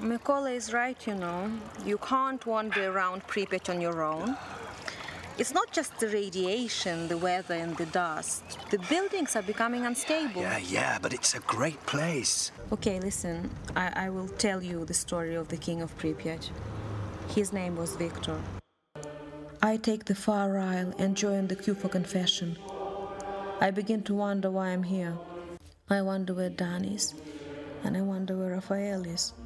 Mykola is right, you know. You can't wander around Pripyat on your own. It's not just the radiation, the weather, and the dust. The buildings are becoming unstable. Yeah, but it's a great place. Okay, listen. I will tell you the story of the king of Pripyat. His name was Victor. I take the far aisle and join the queue for confession. I begin to wonder why I'm here. I wonder where Dan is, and I wonder where Raphael is.